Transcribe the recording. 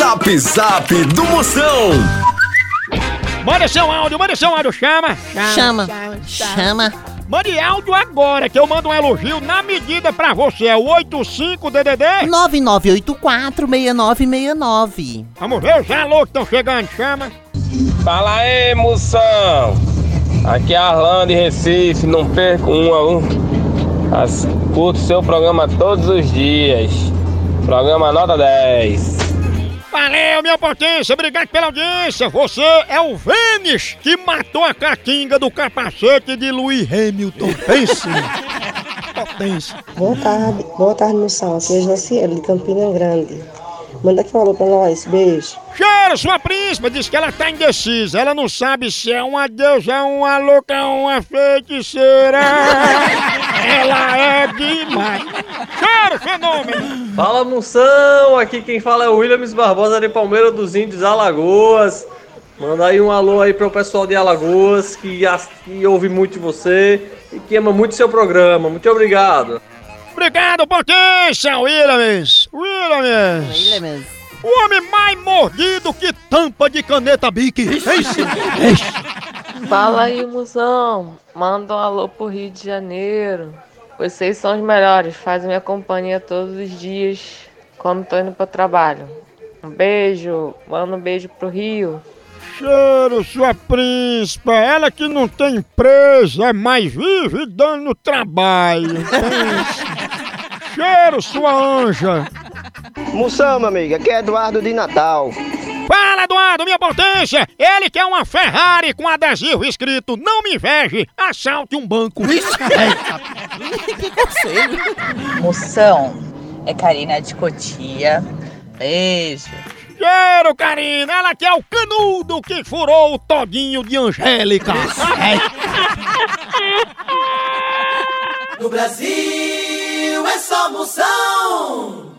Zap Zap do Moção. Mande seu áudio, chama. Mande áudio agora, que eu mando um elogio na medida pra você. É o 85-DDD 9984-6969. Vamos ver os alô que estão chegando, chama. Fala aí, moção. Aqui é Arlan de Recife, não perco curto seu programa todos os dias. Programa nota 10. Valeu, minha potência, obrigado pela audiência. Você é o Vênis que matou a catinga do capacete de Lewis Hamilton. Pense. Potência. Boa tarde, moção. Aqui é Josiel de Campina Grande. Manda aqui um alô pra nós, beijo. Cheiro, sua príncipa diz que ela tá indecisa. Ela não sabe se é uma deusa, uma louca, uma feiticeira. Ela é demais. Cheiro, fenômeno. Fala, moção. Aqui quem fala é o Williams Barbosa de Palmeira dos Índios, Alagoas. Manda aí um alô aí pro pessoal de Alagoas que ouve muito de você e que ama muito seu programa. Muito obrigado. Obrigado, potência, Williams. O homem mais mordido que tampa de caneta Bic. Fala aí, moção. Manda um alô pro Rio de Janeiro. Vocês são os melhores, fazem minha companhia todos os dias quando tô indo pro trabalho. Um beijo, manda um beijo pro Rio. Cheiro, sua príncipa, ela que não tem empresa, mas vive dando trabalho. Cheiro, sua anja. Moção, meu amigo, aqui é Eduardo de Natal. Fala, Eduardo, minha potência! Ele quer uma Ferrari com adesivo escrito "Não me inveje, assalte um banco". Que conselho. Moção, é Karina de Cotia. Beijo. Cheiro, Karina, ela que é o canudo que furou o todinho de Angélica. No Brasil é só Moção.